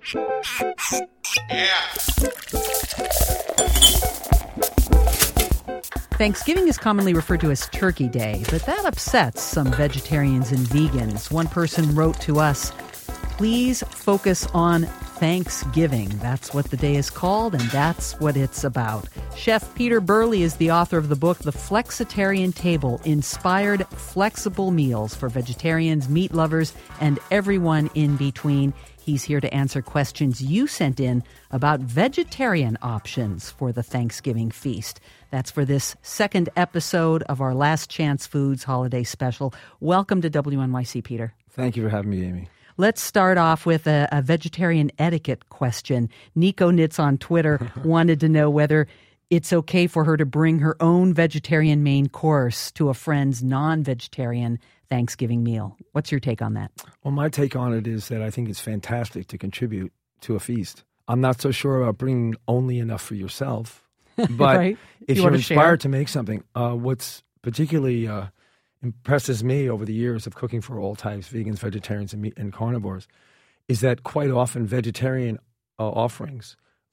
Thanksgiving is commonly referred to as Turkey Day, but that upsets some vegetarians and vegans. One person wrote to us, "Please focus on Thanksgiving. That's what the day is called, and that's what it's about." Chef Peter Burley is the author of the book, The Flexitarian Table, Inspired Flexible Meals for Vegetarians, Meat Lovers, and Everyone in Between. He's here to answer questions you sent in about vegetarian options for the Thanksgiving feast. That's for this second episode of our Last Chance Foods holiday special. Welcome to WNYC, Peter. Thank you for having me, Amy. Let's start off with a vegetarian etiquette question. Nico Knits on Twitter wanted to know whether it's okay for her to bring her own vegetarian main course to a friend's non-vegetarian Thanksgiving meal. What's your take on that? Well, my take on it is that I think it's fantastic to contribute to a feast. I'm not so sure about bringing only enough for yourself, but right? if you're inspired to make something, what's particularly impresses me over the years of cooking for all types, vegans, vegetarians, and meat and carnivores, is that quite often vegetarian offerings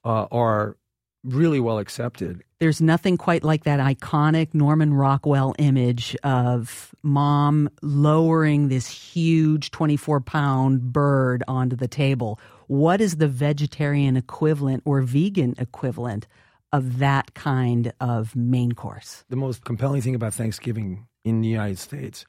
are really well accepted. There's nothing quite like that iconic Norman Rockwell image of mom lowering this huge 24-pound bird onto the table. What is the vegetarian equivalent or vegan equivalent of that kind of main course? The most compelling thing about Thanksgiving in the United States,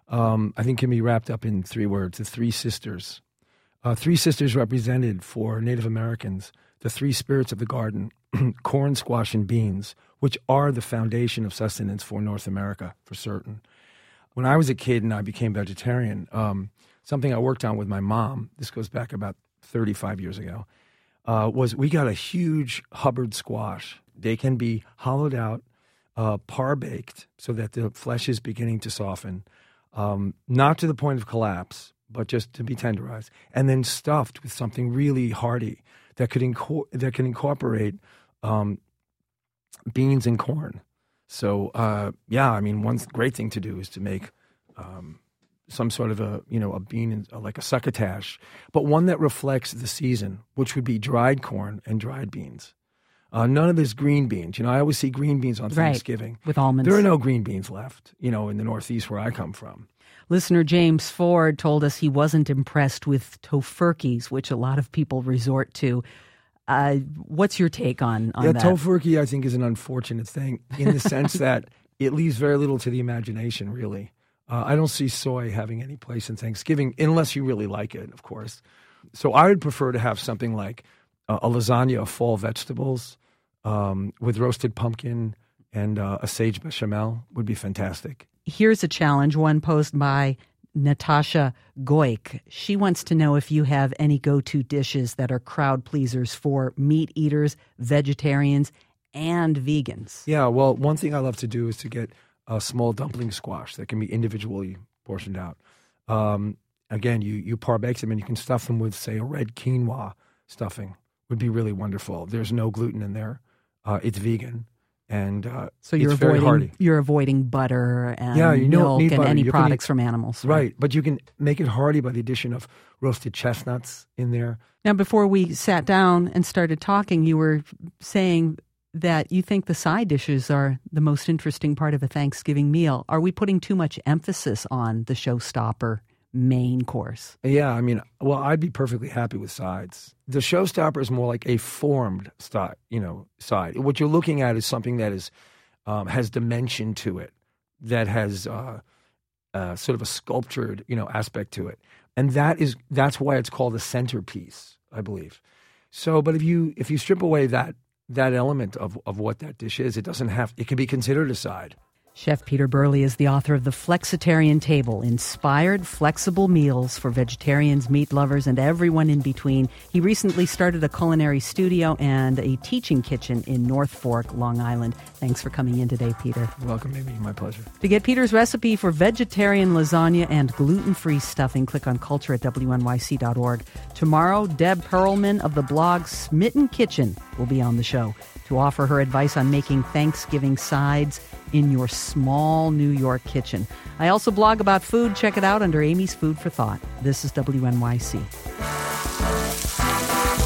I think, can be wrapped up in three words: the three sisters. Three sisters represented for Native Americans the three spirits of the garden: corn, squash, and beans, which are the foundation of sustenance for North America, for certain. When I was a kid and I became vegetarian, something I worked on with my mom, this goes back about 35 years ago, was we got a huge Hubbard squash. They can be hollowed out, par-baked, so that the flesh is beginning to soften, not to the point of collapse, but just to be tenderized, and then stuffed with something really hearty that can incorporate beans and corn. So, one great thing to do is to make some sort of a bean, like a succotash, but one that reflects the season, which would be dried corn and dried beans. None of this green beans. I always see green beans on Thanksgiving. With almonds. There are no green beans left, in the Northeast where I come from. Listener James Ford told us he wasn't impressed with tofurkeys, which a lot of people resort to. What's your take on that? Tofurkey, I think, is an unfortunate thing in the sense that it leaves very little to the imagination, really. I don't see soy having any place in Thanksgiving, unless you really like it, of course. So I would prefer to have something like a lasagna of fall vegetables with roasted pumpkin and a sage bechamel would be fantastic. Here's a challenge, one posed by Natasha Goik. She wants to know if you have any go-to dishes that are crowd pleasers for meat eaters, vegetarians, and vegans. Yeah, well, one thing I love to do is to get a small dumpling squash that can be individually portioned out. Again, you par-bake them and you can stuff them with, say, a red quinoa stuffing. Would be really wonderful. There's no gluten in there. It's vegan. And so it's very hearty. You're avoiding butter and milk and any products from animals. Right, but you can make it hearty by the addition of roasted chestnuts in there. Now, before we sat down and started talking, you were saying that you think the side dishes are the most interesting part of a Thanksgiving meal. Are we putting too much emphasis on the showstopper main course? Yeah, I'd be perfectly happy with sides. The showstopper is more like a formed side. What you're looking at is something that is has dimension to it, that has sort of a sculptured, aspect to it, and that's why it's called a centerpiece, I believe. So, but if you strip away that element of what that dish is, it can be considered a side. Chef Peter Burley is the author of The Flexitarian Table, Inspired Flexible Meals for Vegetarians, Meat Lovers, and Everyone in Between. He recently started a culinary studio and a teaching kitchen in North Fork, Long Island. Thanks for coming in today, Peter. You're welcome, Amy. My pleasure. To get Peter's recipe for vegetarian lasagna and gluten-free stuffing, click on culture at WNYC.org. Tomorrow, Deb Perlman of the blog Smitten Kitchen will be on the show to offer her advice on making Thanksgiving sides in your small New York kitchen. I also blog about food. Check it out under Amy's Food for Thought. This is WNYC.